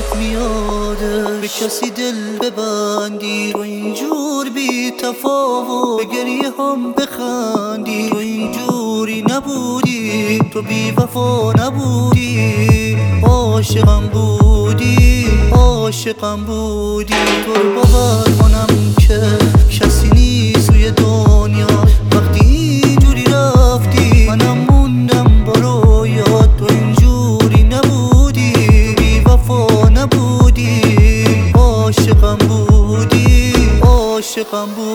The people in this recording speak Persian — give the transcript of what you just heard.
یادت میاده به کسی دل ببندی، تو اینجور بی تفاوت به گریه هم بخندی. تو اینجوری نبودی، تو بی وفا نبودی، عاشقم بودی، عاشقم بودی. تو رو باور کنم که کسی نیست توی دنیا، وقتی اینجوری رفتی منم موندم با رویات. تو اینجوری نبودی، تو بی وفا نبودی، عاشقم بودی، عاشقم بودی.